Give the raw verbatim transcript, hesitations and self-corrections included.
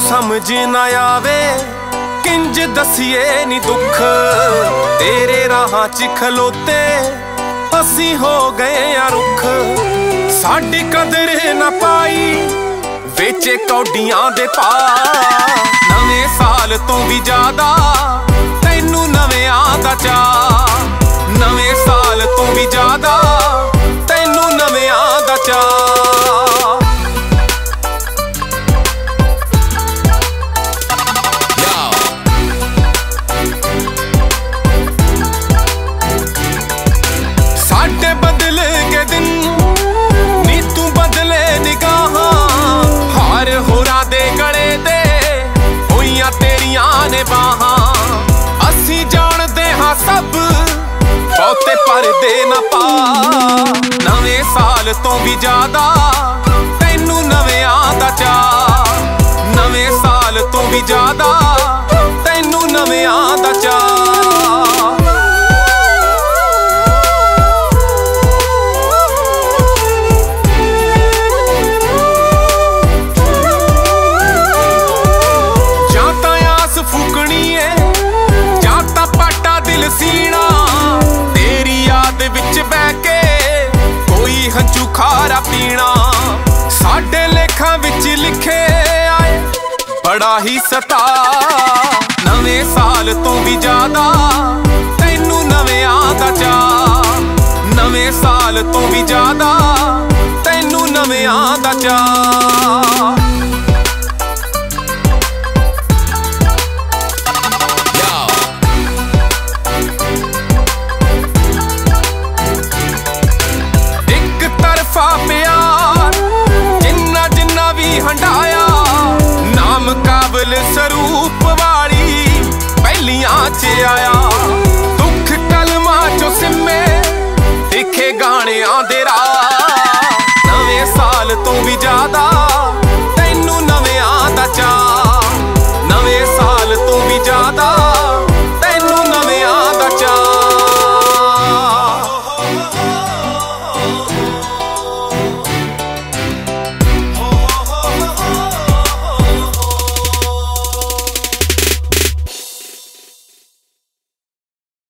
समझ ना आवे किंज दसिए नी दुख तेरे राहां च खलोते असी हो गए आ रुख साडी कदर ना पाई वेचे कौडियां दे पा नवे साल तो भी ज्यादा तैनू नवेआं दा चा नवे साल तो भी ज्यादा तैनू नवेआं दा चा असी जानते हाँ सब बहुते परदे ना पा नवे साल तो भी ज्यादा तैनू नवेआं दा चा नवे साल तो भी ज्यादा तैनू नवेआं दा चा सीना तेरी याद विच बह के कोई हंझू खारा पीना साडे लेखां विच लिखे आए बड़ा ही सता नवे साल तो भी ज्यादा तैनू नवेआं दा चा नवे साल तो भी ज्यादा तैनू नवेआं दा चा प्यार जिन्ना जिन्ना भी हंडाया नाम काबल स्वरूप वाली पहलियां च आया दुख कलमां चो सिम्मे दिखे गाणियां दे